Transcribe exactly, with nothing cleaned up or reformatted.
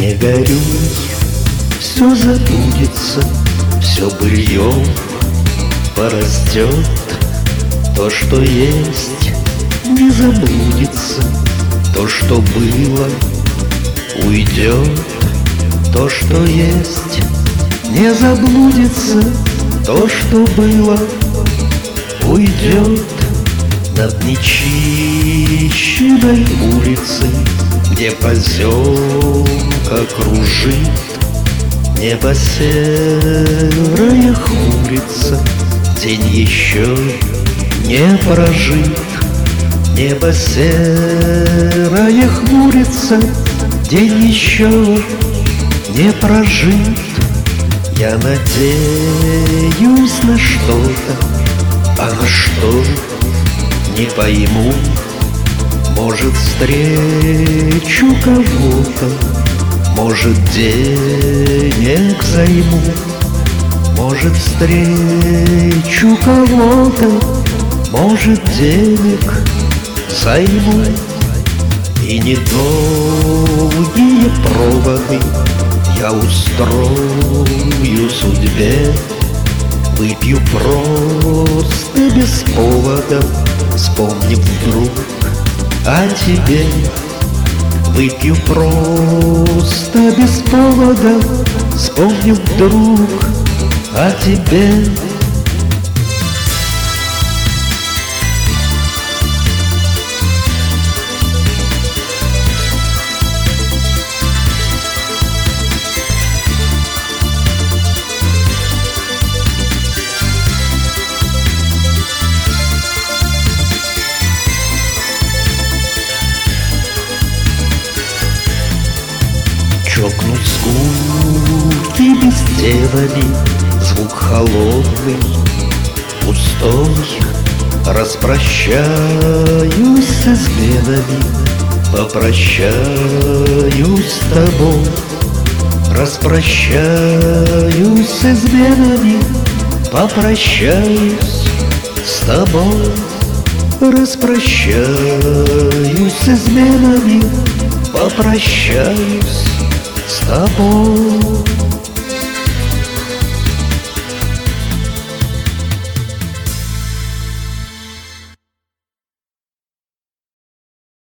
Не горюй, все забудется, все быльем порастет. То, что есть, не забудется, то, что было, уйдет. То, что есть, не заблудится, то, что было, уйдет. Над нечищенной улицей, где поземка кружит, небо серое хмурится, день еще не прожит. Небо серое хмурится, день еще не прожит. Я надеюсь на что-то, а на что не пойму. Может, встречу кого-то, может, денег займу. Может, встречу кого-то, может, денег займу. И недолгие проводы я устрою судьбе. Выпью просто без повода, вспомнив вдруг о тебе. Выпью просто без повода, вспомнив вдруг о тебе. Чокнуть скуки безделами, звук холодный, пустой. Распрощаюсь с изменами, попрощаюсь с тобой. Распрощаюсь с изменами, попрощаюсь с тобой. Распрощаюсь с изменами, попрощаюсь с тобой.